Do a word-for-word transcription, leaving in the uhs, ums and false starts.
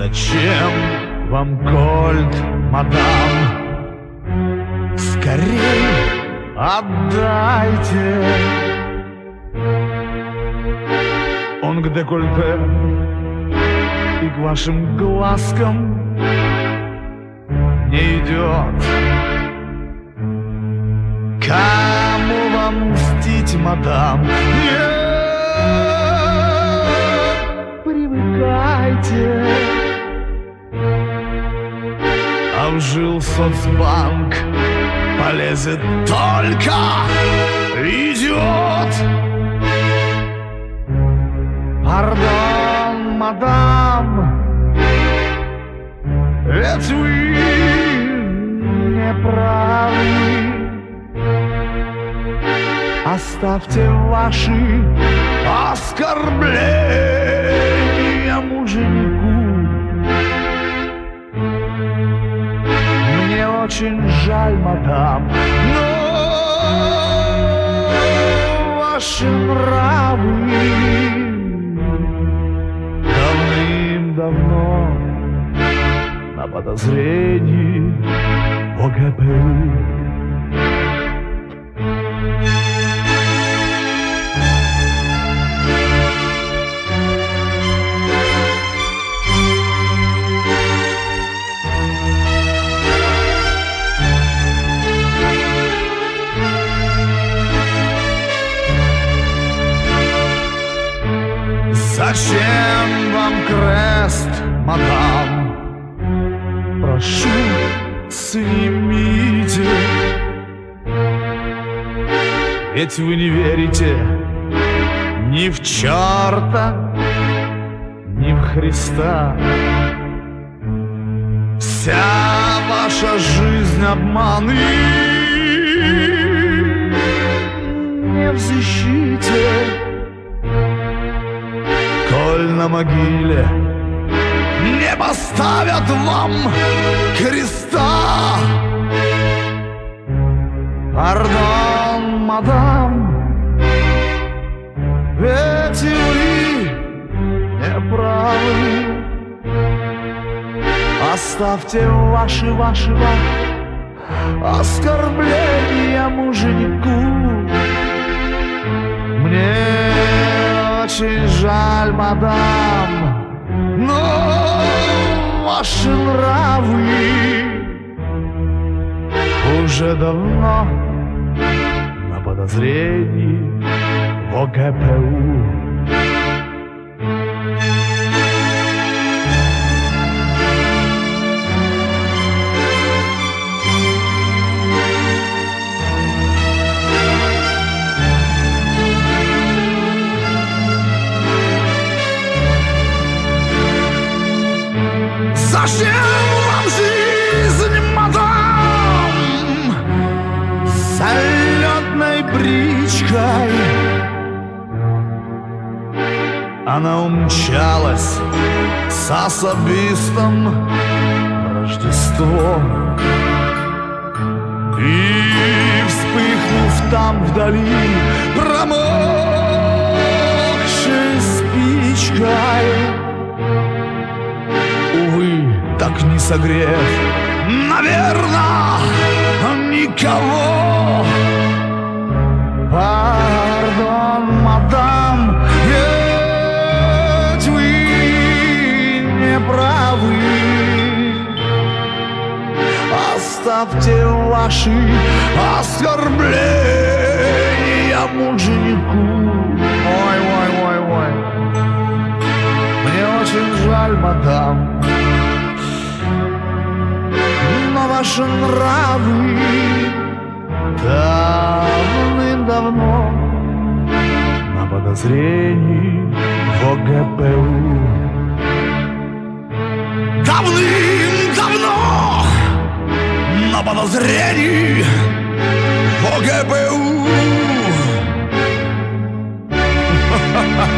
Зачем вам кольт, мадам? Скорей отдайте. Он к декольте и к вашим глазкам не идет. Кому вам мстить, мадам? Нет, привыкайте. А в жилсоцбанк полезет только идиот. Пардон, мадам, ведь вы не правы. Оставьте ваши оскорбления мужику. Мне очень жаль, мадам, но ваши нравы давным-давно на подозрении в ОГПУ. Зачем вам крест, мадам? Прошу, снимите. Ведь вы не верите ни в черта, ни в Христа. Вся ваша жизнь обманы не взыщите. Коль на могиле не поставят вам креста. Пардон, мадам, ведь и вы не правы. Оставьте ваши, ваши, ваши оскорбления мужику. Мне очень жаль, мадам, но ваши нравы уже давно на подозрении в ОГПУ. Зачем вам жизнь, мадам, с лётной бричкой? Она умчалась с особистом на Рождество. И, вспыхнув там вдали промокшей спичкой, увы, так не согрев, наверно, никого. Пардон, мадам, ведь вы не правы. Оставьте ваши оскорбления мужику. Ой, ой, ой, ой. Мне очень жаль, мадам, но ваши нравы давным-давно на подозрении в ОГПУ. Давным-давно на подозрении в ОГПУ.